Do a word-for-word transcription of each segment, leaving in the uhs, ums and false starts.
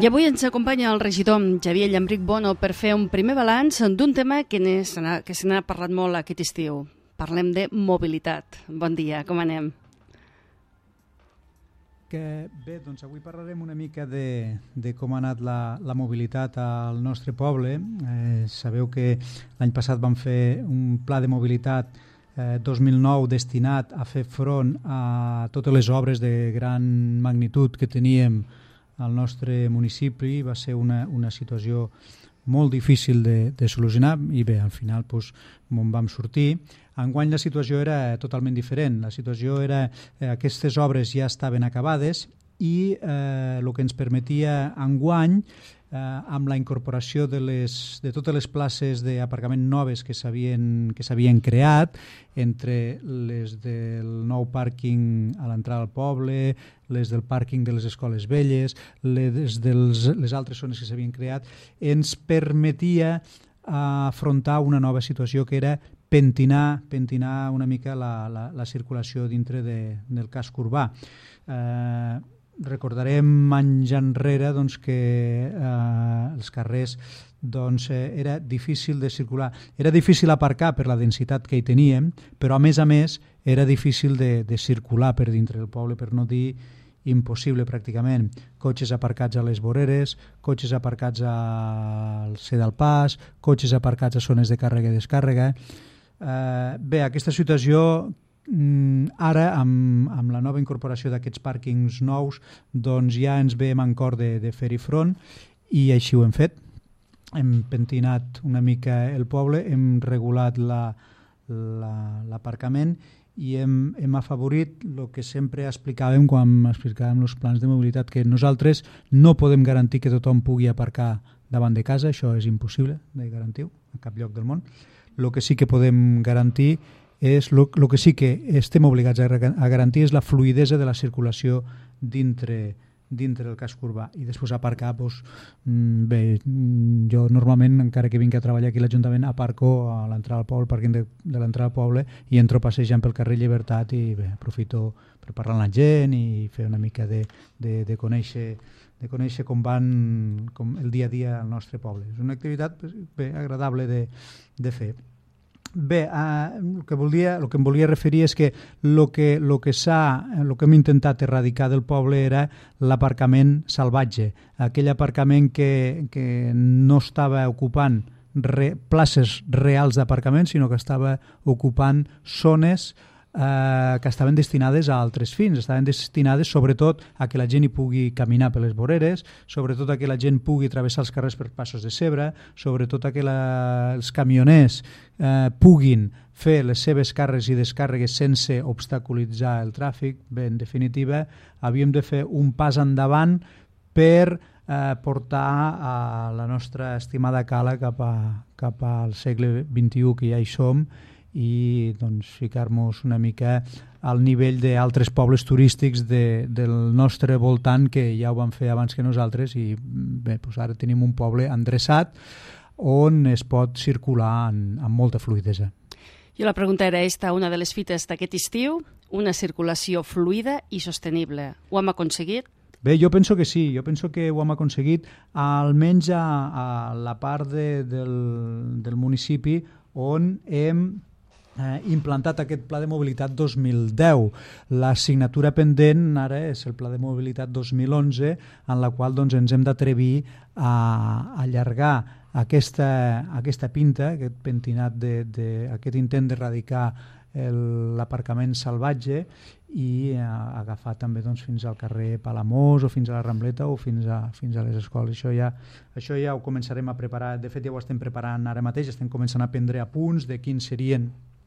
I avui ens acompanya el regidor Xavier Llambric Bono per fer un primer balanç d'un tema que, que se n'ha parlat molt aquest estiu. Parlem de mobilitat. Bon dia, com anem? Que, bé, doncs avui parlarem una mica de, de com ha anat la, la mobilitat al nostre poble. Eh, sabeu que l'any passat vam fer un pla de mobilitat eh, dos mil nou destinat a fer front a totes les obres de gran magnitud que teníem al nostre municipi. Va ser una, una situació molt difícil de, de solucionar i bé, al final doncs, me'n vam sortir. Enguany la situació era totalment diferent. La situació era eh, aquestes obres ja estaven acabades i eh, el que ens permetia enguany, eh, amb la incorporació de, les, de totes les places d'aparcament noves que s'havien que s'havien creat, entre les del nou pàrquing a l'entrada al poble, les del pàrquing de les escoles velles, les de les altres zones que s'havien creat, ens permetia afrontar una nova situació que era pentinar, pentinar una mica la, la, la circulació dintre de, del casc urbà. Eh, recordarem anys enrere doncs, que eh, els carrers doncs, eh, era difícil de circular. Era difícil aparcar per la densitat que hi teníem, però a més a més era difícil de, de circular per dintre del poble, per no dir impossible pràcticament. Cotxes aparcats a les voreres, cotxes aparcats al C del Pas, cotxes aparcats a zones de càrrega i descàrrega. Eh, bé, aquesta situació ara, amb, amb la nova incorporació d'aquests pàrquings nous, doncs ja ens ve en cor de, de fer-hi front i així ho hem fet. Hem pentinat una mica el poble, hem regulat la, la, l'aparcament i hem, hem afavorit el que sempre explicàvem quan explicàvem els plans de mobilitat, que nosaltres no podem garantir que tothom pugui aparcar davant de casa, això és impossible de garantir a cap lloc del món. El que sí que podem garantir és, el que sí que estem obligats a, a garantir és la fluïdesa de la circulació dintre, dintre del casc urbà. I després aparcar, doncs, bé, jo normalment, encara que vinc a treballar aquí a l'Ajuntament, aparco a l'entrada al poble, parking de, de l'entrada al poble, i entro passejant pel carrer Llibertat i bé, aprofito per parlar amb la gent i fer una mica de, de, de conèixer de conèixer com van com el dia a dia al nostre poble. És una activitat bé, agradable de, de fer. Bé, eh, el, que volia, el que em volia referir és que el que, el que, s'ha, el que hem intentat erradicar del poble era l'aparcament salvatge, aquell aparcament que, que no estava ocupant re, places reals d'aparcament, sinó que estava ocupant zones eh, que estaven destinades a altres fins, estaven destinades sobretot a que la gent hi pugui caminar per les voreres, sobretot a que la gent pugui travessar els carrers per passos de zebra, sobretot a que la, els camioners eh, puguin fer les seves càrregues i descàrregues sense obstaculitzar el tràfic. Bé, en definitiva, havíem de fer un pas endavant per eh, portar a la nostra estimada cala cap, a, cap al segle vint-i-u, que ja hi som, i doncs, ficar-nos una mica al nivell d'altres pobles turístics de, del nostre voltant, que ja ho van fer abans que nosaltres, i bé, doncs ara tenim un poble endreçat on es pot circular amb, amb molta fluïdesa. I la pregunta era esta, una de les fites d'aquest estiu, una circulació fluida i sostenible. Ho hem aconseguit? Bé, jo penso que sí, jo penso que ho hem aconseguit, almenys a, a la part de, del, del municipi on hem Eh, implantat aquest pla de mobilitat dos mil deu. L'assignatura pendent ara és el pla de mobilitat dos mil onze, en la qual doncs, ens hem d'atrevir a allargar aquesta, aquesta pinta, aquest pentinat, de, de, aquest intent d'erradicar l'aparcament salvatge i eh, agafar també doncs, fins al carrer Palamós o fins a la Rambleta o fins a, fins a les escoles. Això ja, això ja ho començarem a preparar, de fet ja ho estem preparant ara mateix, estem començant a prendre apunts de quins serien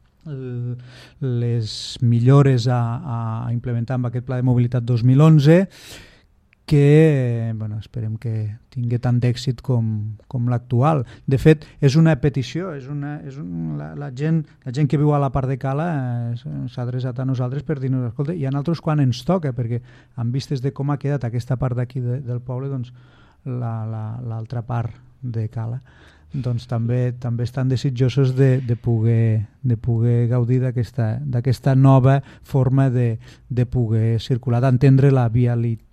les millores a, a implementar amb aquest pla de mobilitat dos mil onze, que bueno, esperem que tingui tant d'èxit com, com l'actual. De fet, és una petició, és una, és un, la, la, gent, la gent que viu a la part de Cala eh, s'ha adreçat a nosaltres per dir-nos, escolta, i a nosaltres quan ens toca, perquè en vistes de com ha quedat aquesta part d'aquí de, del poble, doncs l'altra la, part de Cala doncs també també estan desitjosos de, de, poder, de poder gaudir d'aquesta nova forma de, de poder circular, d'entendre la vialitat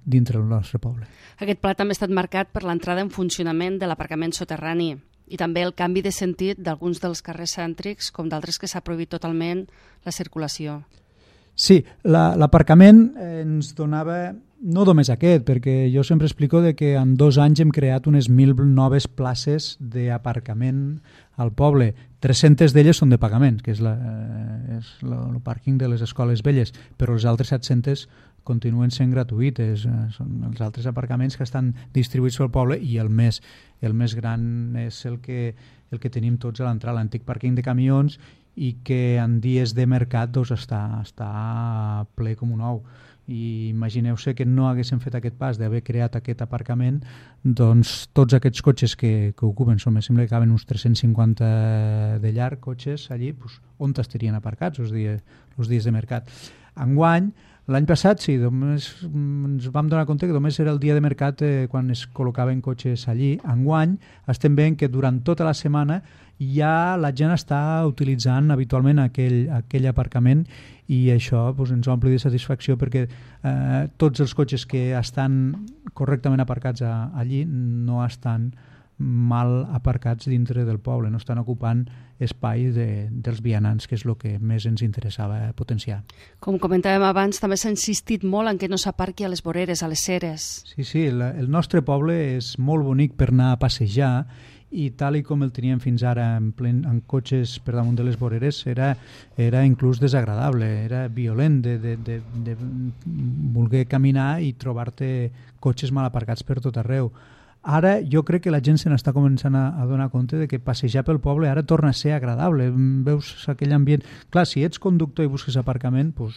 dintre del nostre poble. Aquest pla també ha estat marcat per l'entrada en funcionament de l'aparcament soterrani i també el canvi de sentit d'alguns dels carrers cèntrics, com d'altres que s'ha prohibit totalment la circulació. Sí, l'aparcament ens donava, no només aquest, perquè jo sempre explico de que en dos anys hem creat unes mil noves places d'aparcament al poble. tres-centes d'elles són de pagament, que és, la, és la, el pàrquing de les escoles velles, però les altres set-centes continuen sent gratuïtes. Són els altres aparcaments que estan distribuïts pel poble i el més, el més gran és el que, el que tenim tots a l'entrada, l'antic pàrquing de camions, i que en dies de mercat doncs, està, està ple com un ou. I imagineu-se que no haguéssim fet aquest pas d'haver creat aquest aparcament, doncs tots aquests cotxes que, que ocupen, som, sembla que caben uns tres-cents cinquanta de llarg, cotxes allí, doncs, on estarien aparcats els dies, els dies de mercat. Enguany, l'any passat sí, només ens vam donar compte que només era el dia de mercat eh, quan es col·locaven cotxes allí. Enguany estem veient que durant tota la setmana ja la gent està utilitzant habitualment aquell, aquell aparcament i això doncs, ens omple de satisfacció perquè eh, tots els cotxes que estan correctament aparcats a, allí no estan mal aparcats dintre del poble, no estan ocupant espai de, dels vianants, que és el que més ens interessava potenciar. Com comentàvem abans, també s'ha insistit molt en que no s'aparqui a les voreres, a les ceres. Sí, sí, la, el nostre poble és molt bonic per anar a passejar i tal i com el teníem fins ara en, plen, en cotxes per damunt de les voreres era, era inclús desagradable, era violent de, de, de, de voler caminar i trobar-te cotxes mal aparcats per tot arreu. Ara jo crec que la gent se n'està començant a, a donar compte de que passejar pel poble ara torna a ser agradable, veus aquell ambient. Clar, si ets conductor i busques aparcament, doncs,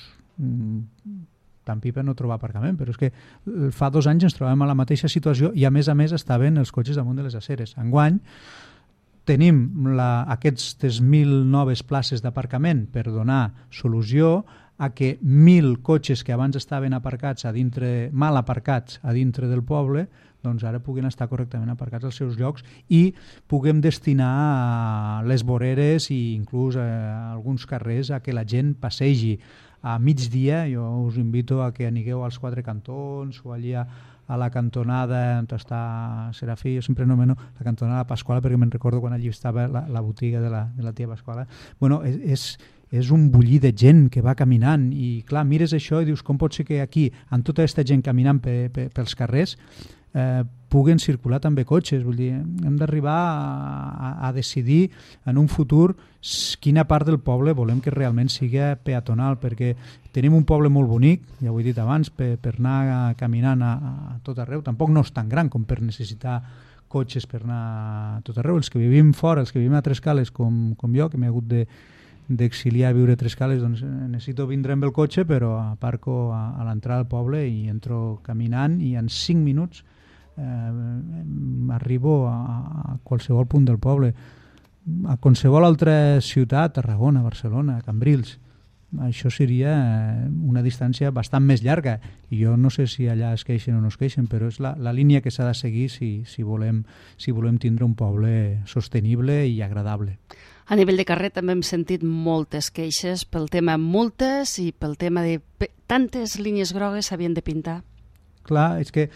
tan pipa no trobar aparcament, però és que fa dos anys ens trobàvem a la mateixa situació i a més a més estaven els cotxes damunt de les aceres. Enguany tenim la, aquestes mil noves places d'aparcament per donar solució a que mil cotxes que abans estaven aparcats a dintre, mal aparcats a dintre del poble, doncs ara puguin estar correctament aparcats als seus llocs i puguem destinar les voreres i inclús a alguns carrers a que la gent passegi. A migdia jo us invito a que anigueu als Quatre Cantons o allà a la cantonada on està Serafí, jo sempre anomeno la cantonada Pasquala perquè me'n recordo quan allí estava la, la botiga de la, de la tia Pasquala. Bueno, és, és, és un bullir de gent que va caminant i clar, mires això i dius com pot ser que aquí, amb tota aquesta gent caminant pe, pe, pels carrers, eh, puguen circular també cotxes. Vull dir, hem d'arribar a, a, a decidir en un futur quina part del poble volem que realment sigui peatonal, perquè tenim un poble molt bonic, ja ho he dit abans, per, per anar caminant a, a tot arreu. Tampoc no és tan gran com per necessitar cotxes per anar a tot arreu. Els que vivim fora, els que vivim a Trescales, com, com jo, que m'he hagut de d'exiliar a viure a Trescales, doncs necessito vindre amb el cotxe, però aparco a, a l'entrada del poble i entro caminant i en cinc minuts eh, arribo a, a qualsevol punt del poble, a qualsevol altra ciutat, Tarragona, Barcelona, Cambrils. Això seria una distància bastant més llarga i jo no sé si allà es queixen o no es queixen, però és la, la línia que s'ha de seguir si, si, volem, si volem tindre un poble sostenible i agradable. A nivell de carrer també hem sentit moltes queixes pel tema multes i pel tema de tantes línies grogues s'havien de pintar. Clar, és que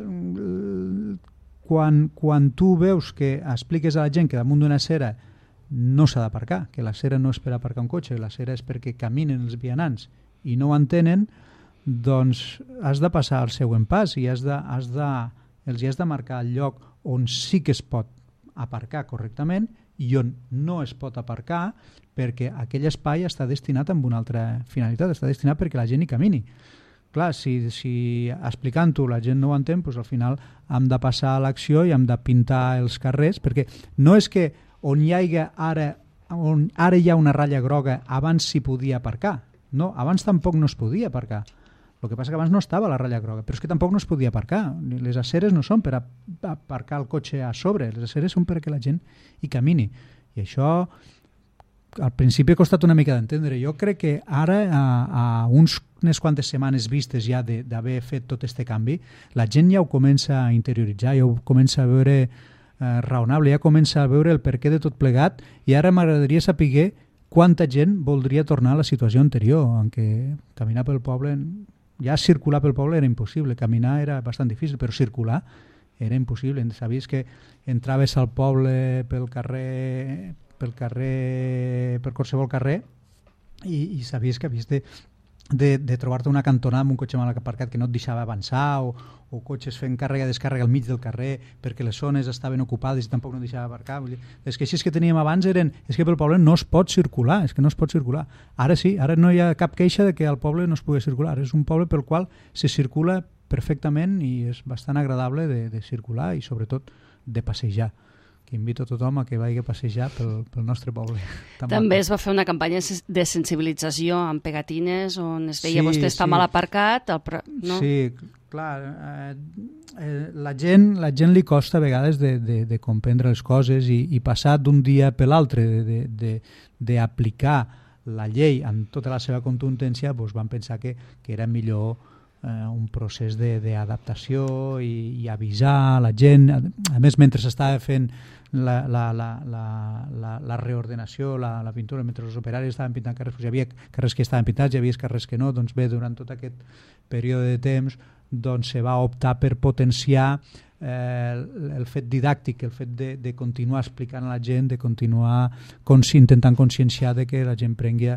quan, quan tu veus que expliques a la gent que damunt d'una acera no s'ha d'aparcar, que la acera no és per aparcar un cotxe, la acera és perquè caminen els vianants i no ho entenen, doncs has de passar al següent pas i has de, has de, els has de marcar el lloc on sí que es pot aparcar correctament i on no es pot aparcar perquè aquell espai està destinat amb una altra finalitat, està destinat perquè la gent hi camini. Clar, si, si explicant-ho la gent no ho entén, doncs al final hem de passar a l'acció i hem de pintar els carrers, perquè no és que on hi hagi ara, on ara hi ha una ratlla groga abans s'hi podia aparcar, no, abans tampoc no es podia aparcar. El que passa que abans no estava la ratlla groga, però és que tampoc no es podia aparcar. Les aceres no són per aparcar el cotxe a sobre, les aceres són perquè la gent hi camini. I això al principi ha costat una mica d'entendre. Jo crec que ara, a, a uns, unes quantes setmanes vistes ja d'haver fet tot aquest canvi, la gent ja ho comença a interioritzar, ja ho comença a veure eh, raonable, ja comença a veure el perquè de tot plegat i ara m'agradaria saber quanta gent voldria tornar a la situació anterior, en què caminar pel poble ja circular pel poble era impossible, caminar era bastant difícil, però circular era impossible. Sabies que entraves al poble pel carrer, pel carrer, per qualsevol carrer i, i sabies que havies de, de, de trobar-te una cantonada amb un cotxe mal aparcat que no et deixava avançar o, o cotxes fent càrrega i descàrrega al mig del carrer perquè les zones estaven ocupades i tampoc no deixava aparcar. Vull dir, les queixes que teníem abans eren és que pel poble no es pot circular, és que no es pot circular. Ara sí, ara no hi ha cap queixa de que al poble no es pugui circular. És un poble pel qual se circula perfectament i és bastant agradable de, de circular i sobretot de passejar. Que invito a tothom a que vagi a passejar pel, pel nostre poble. També es va fer una campanya de sensibilització amb pegatines on es deia sí, vostè està sí. mal aparcat. El pro... no? Sí, clar. Eh, eh, la, gent, la gent li costa a vegades de, de, de comprendre les coses i, i passar d'un dia per l'altre d'aplicar la llei amb tota la seva contundència, doncs van pensar que, que era millor eh, un procés d'adaptació i, i avisar la gent. A més, mentre s'estava fent la, la, la, la, la, la reordenació, la, la pintura, mentre els operaris estaven pintant carrers, doncs hi havia carrers que estaven pintats, hi havia carrers que no, doncs bé, durant tot aquest període de temps doncs se va optar per potenciar eh, el, el fet didàctic, el fet de, de continuar explicant a la gent, de continuar consci, intentant conscienciar de que la gent prengui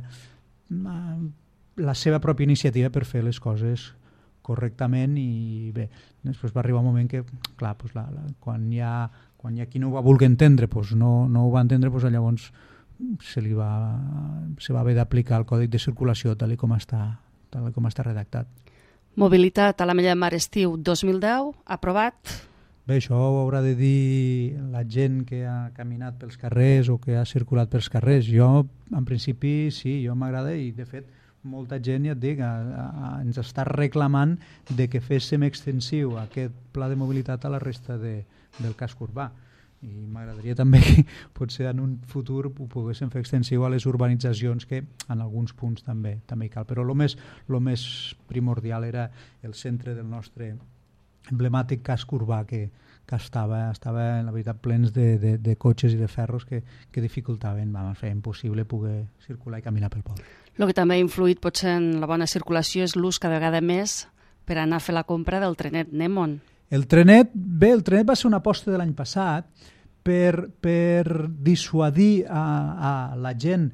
la seva pròpia iniciativa per fer les coses correctament. I bé, després va arribar un moment que, clar, doncs la, la, quan, hi ha, quan hi ha qui no ho va voler entendre, doncs no, no ho va entendre, doncs llavors se li va, se va haver d'aplicar el còdic de circulació tal com està, tal com està redactat. Mobilitat a l'Ametlla de Mar estiu dos mil deu, aprovat. Bé, això ho haurà de dir la gent que ha caminat pels carrers o que ha circulat pels carrers. Jo, en principi, sí, jo m'agrada i, de fet, molta gent, ja et dic, a, a, ens està reclamant de que féssim extensiu aquest pla de mobilitat a la resta de, del casc urbà. I m'agradaria també que potser en un futur ho poguéssim fer extensiu a les urbanitzacions, que en alguns punts també també hi cal. Però el més, lo més primordial era el centre del nostre emblemàtic casc urbà, que, que estava, estava, en la veritat, plens de, de, de cotxes i de ferros que, que dificultaven, vam fer impossible poder circular i caminar pel poble. El que també ha influït potser en la bona circulació és l'ús cada vegada més per anar a fer la compra del trenet Nemon. El trenet, bé, el trenet va ser una aposta de l'any passat per, per dissuadir a, a la gent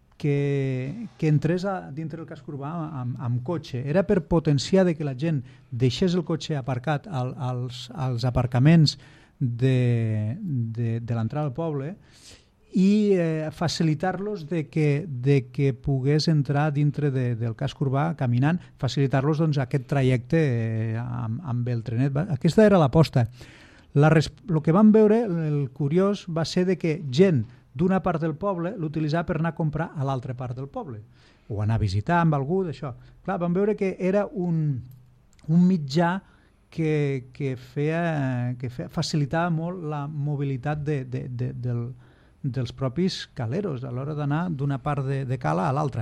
que, que entrés a, dintre del casc urbà amb, amb cotxe. Era per potenciar de que la gent deixés el cotxe aparcat al, als, als aparcaments de, de, de l'entrada al poble i eh, facilitar-los de que, de que pogués entrar dintre de, del casc urbà caminant, facilitar-los doncs, aquest trajecte eh, amb, amb el trenet. Aquesta era l'aposta. El que vam veure, el curiós, va ser de que gent d'una part del poble l'utilitzava per anar a comprar a l'altra part del poble o anar a visitar amb algú d'això. Clar, vam veure que era un, un mitjà que, que, feia, que feia, facilitava molt la mobilitat de, de, de, del dels propis caleros a l'hora d'anar d'una part de, de cala a l'altra.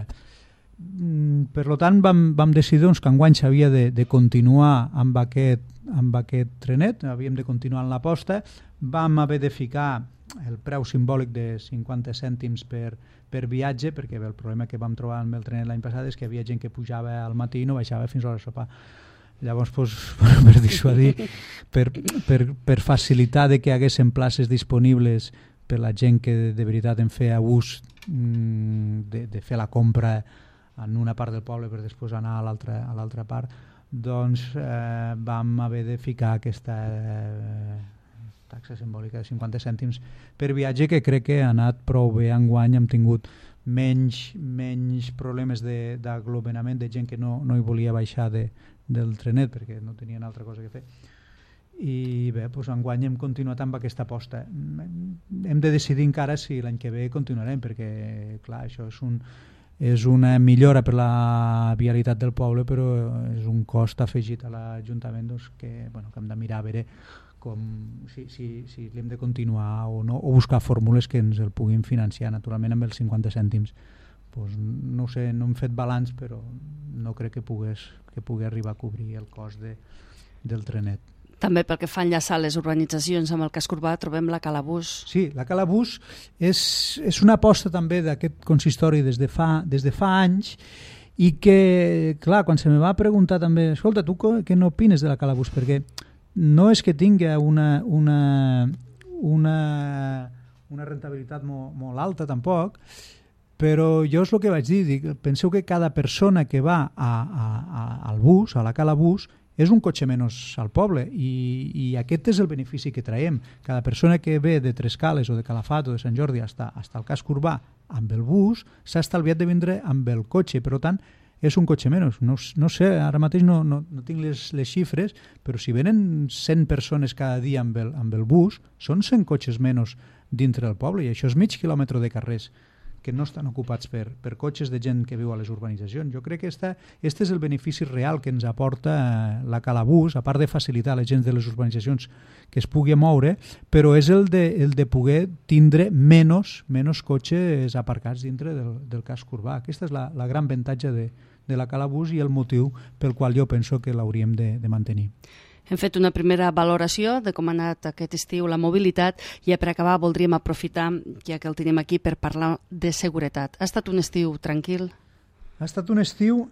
Per tant, vam, vam decidir doncs, que enguany s'havia de, de continuar amb aquest, amb aquest trenet, havíem de continuar en l'aposta, vam haver de ficar el preu simbòlic de cinquanta cèntims per, per viatge, perquè bé, el problema que vam trobar amb el trenet l'any passat és que hi havia gent que pujava al matí i no baixava fins a l'hora de sopar. Llavors, doncs, per dissuadir, per, per, per facilitar de que hi haguessin places disponibles per la gent que de, de veritat en feia ús de, de fer la compra en una part del poble per després anar a l'altra a l'altra part, doncs eh, vam haver de ficar aquesta eh, taxa simbòlica de cinquanta cèntims per viatge, que crec que ha anat prou bé enguany. Hem tingut menys, menys problemes d'aglomerament de, de gent que no, no hi volia baixar de, del trenet perquè no tenien altra cosa que fer. I bé, doncs enguany hem continuat amb aquesta aposta. Hem de decidir encara si l'any que ve continuarem, perquè clar, això és, un, és una millora per la vialitat del poble, però és un cost afegit a l'Ajuntament doncs, que, bueno, que hem de mirar a veure com, si, si, si l'hem de continuar o no, o buscar fórmules que ens el puguin financiar, naturalment amb els cinquanta cèntims. Pues no sé, no hem fet balanç, però no crec que pogués, que pugui arribar a cobrir el cost de, del trenet. També pel que fa a enllaçar les urbanitzacions amb el casc urbà trobem la Calabús. Sí, la Calabús és, és una aposta també d'aquest consistori des de fa, des de fa anys i que, clar, quan se me va preguntar també, escolta, tu què n'opines de la Calabús? Perquè no és que tingui una, una, una, una rentabilitat molt, molt alta tampoc, però jo és el que vaig dir, dic, penseu que cada persona que va a, a, a, al bus, a la Calabús, és un cotxe menys al poble i, i aquest és el benefici que traiem. Cada persona que ve de Trescales o de Calafat o de Sant Jordi fins al casc urbà amb el bus s'ha estalviat de vindre amb el cotxe, per tant és un cotxe menys. No, no sé, ara mateix no, no, no tinc les, les xifres, però si venen cent persones cada dia amb el, amb el bus, són cent cotxes menys dintre del poble i això és mig quilòmetre de carrers que no estan ocupats per, per cotxes de gent que viu a les urbanitzacions. Jo crec que este és el benefici real que ens aporta la Calabús, a part de facilitar a la gent de les urbanitzacions que es pugui moure, però és el de, el de poder tindre menys, menys cotxes aparcats dintre del, del casc urbà. Aquesta és la, la gran avantatge de, de la Calabús i el motiu pel qual jo penso que l'hauríem de, de mantenir. Hem fet una primera valoració de com ha anat aquest estiu la mobilitat i per acabar voldríem aprofitar, ja que el tenim aquí, per parlar de seguretat. Ha estat un estiu tranquil? Ha estat un estiu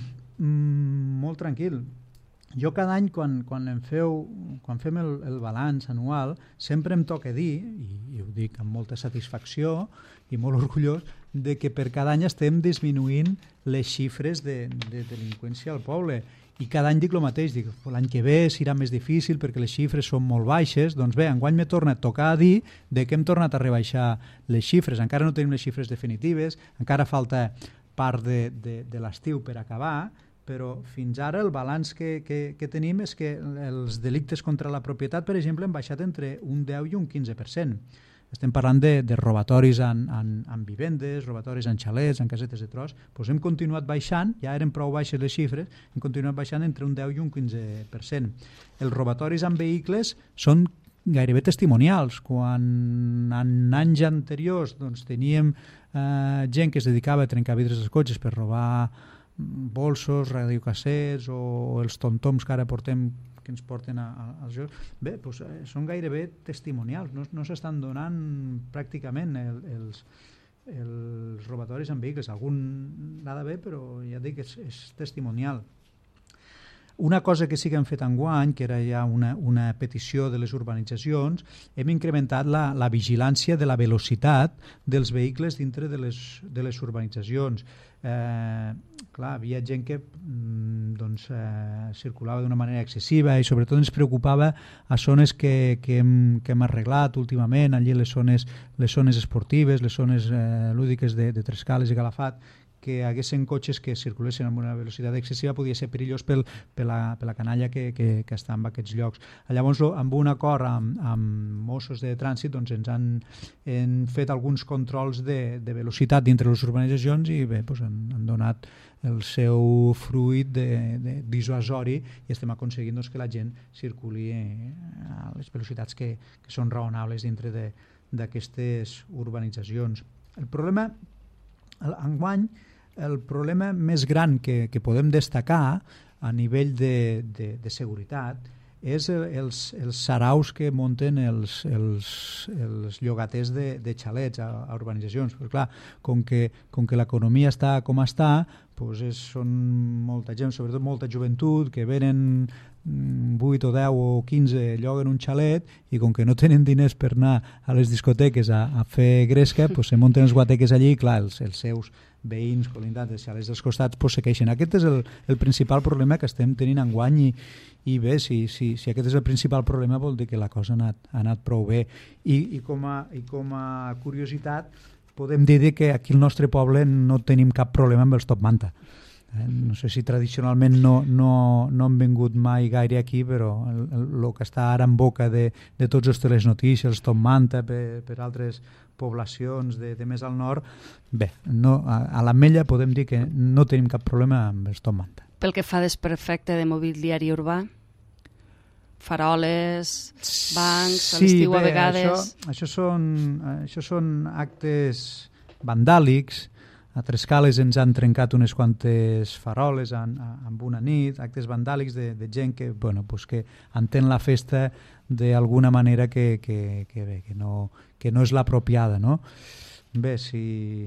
molt tranquil. Jo cada any, quan, quan, em feu, quan fem el, el balanç anual, sempre em toca dir, i, i ho dic amb molta satisfacció i molt orgullós, de que per cada any estem disminuint les xifres de, de delinqüència al poble. I cada any dic el mateix, dic, l'any que ve serà més difícil perquè les xifres són molt baixes, doncs bé, enguany me torna a tocar a dir de que hem tornat a rebaixar les xifres. Encara no tenim les xifres definitives, encara falta part de, de, de l'estiu per acabar, però fins ara el balanç que, que, que tenim és que els delictes contra la propietat, per exemple, han baixat entre un deu i un quinze per cent. Estem parlant de, de robatoris en, en, en vivendes, robatoris en xalets, en casetes de tros. Doncs hem continuat baixant, ja eren prou baixes les xifres, hem continuat baixant entre un deu i un quinze per cent. Els robatoris en vehicles són gairebé testimonials. Quan en anys anteriors doncs, teníem eh, gent que es dedicava a trencar vidres dels cotxes per robar bolsos, radiocassets o els tomtoms que ara portem que ens porten a, a, als jocs, bé, doncs, eh, són gairebé testimonials, no, no s'estan donant pràcticament el, els, els robatoris en vehicles, algun n'ha d'haver, però ja dic que és, és testimonial. Una cosa que sí que hem fet enguany, que era ja una, una petició de les urbanitzacions, hem incrementat la, la vigilància de la velocitat dels vehicles dintre de les, de les urbanitzacions. Eh, clar, havia gent que doncs, eh, circulava d'una manera excessiva i sobretot ens preocupava a zones que, que, hem, que hem arreglat últimament, allí les zones, les zones esportives, les zones eh, lúdiques de, de Trescales i Calafat, que haguessin cotxes que circulessin amb una velocitat excessiva podia ser perillós pel, per, la, per la canalla que, que, que està en aquests llocs. Llavors, amb un acord amb, amb Mossos de Trànsit, doncs ens han, han fet alguns controls de, de velocitat dintre les urbanitzacions i bé, doncs han, han donat el seu fruit dissuasori i estem aconseguint doncs, que la gent circuli a les velocitats que, que són raonables dintre d'aquestes urbanitzacions. El problema, enguany, el problema més gran que, que podem destacar a nivell de, de, de seguretat és els, els saraus que munten els, els, els llogaters de, de xalets a, a urbanitzacions. Però, clar, com que, com que l'economia està com està, doncs és, són molta gent, sobretot molta joventut, que venen vuit o deu o quinze lloguen un xalet i com que no tenen diners per anar a les discoteques a, a fer gresca, doncs se munten els guateques allí i clar, els, els seus veïns, colindants, els xalets dels costats doncs se queixen. Aquest és el, el principal problema que estem tenint enguany i, i bé, si, si, si aquest és el principal problema vol dir que la cosa ha anat, ha anat prou bé. I, i, com a, i com a curiositat podem dir que aquí al nostre poble no tenim cap problema amb els top manta. Eh? No sé si tradicionalment no, no, no han vingut mai gaire aquí, però el, el, el que està ara en boca de, de tots els telenotícies, els top manta per, per altres poblacions de, de més al nord, bé, no, a, a l'Ametlla podem dir que no tenim cap problema amb els top manta. Pel que fa desperfecte de mobiliari urbà, faroles, bancs, sí, a l'estiu a vegades... Això, això, són, això són actes vandàlics. A Trescales ens han trencat unes quantes faroles en, en una nit, actes vandàlics de, de gent que, bueno, pues que entén la festa d'alguna manera que, que, que, bé, que, no, que no és l'apropiada, no? Bé, si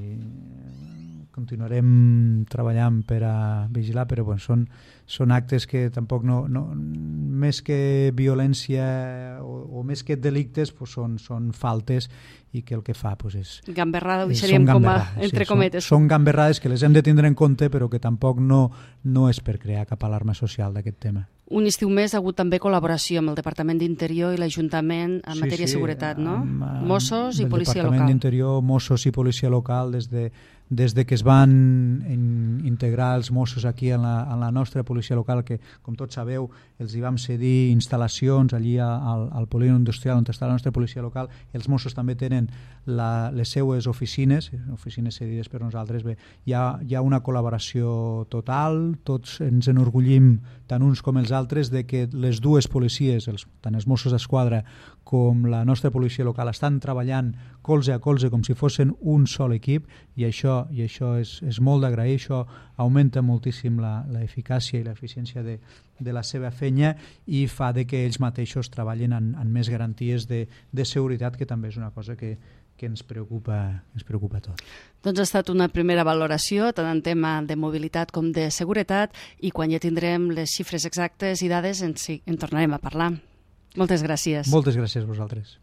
continuarem treballant per a vigilar, però bueno, són, són actes que tampoc no, no més que violència o, o més que delictes pues són, són faltes i que el que fa pues, és... Gamberrada, ho deixaríem com a entre sí, cometes. Són, són gamberrades que les hem de tindre en compte però que tampoc no, no és per crear cap alarma social d'aquest tema. Un estiu més ha hagut també col·laboració amb el Departament d'Interior i l'Ajuntament en sí, matèria de sí, seguretat, no? Amb, amb, Mossos i policia local. El Departament d'Interior, Mossos i policia local, des de, des de que es van in, integrar els Mossos aquí en la, en la nostra policia local, que com tots sabeu els hi vam cedir instal·lacions allí al, al polígon industrial on està la nostra policia local. Els Mossos també tenen la, les seues oficines, oficines cedides per nosaltres. Bé, hi ha, hi ha una col·laboració total, tots ens enorgullim tant uns com els altres de que les dues policies, els, tant els Mossos d'Esquadra com la nostra policia local, estan treballant colze a colze com si fossin un sol equip i això, i això és, és molt d'agrair, això augmenta moltíssim l'eficàcia i l'eficiència de, de la seva feina i fa de que ells mateixos treballin en, en més garanties de, de seguretat, que també és una cosa que, que ens preocupa, ens preocupa a tots. Doncs ha estat una primera valoració, tant en tema de mobilitat com de seguretat, i quan ja tindrem les xifres exactes i dades en, en tornarem a parlar. Moltes gràcies. Moltes gràcies a vosaltres.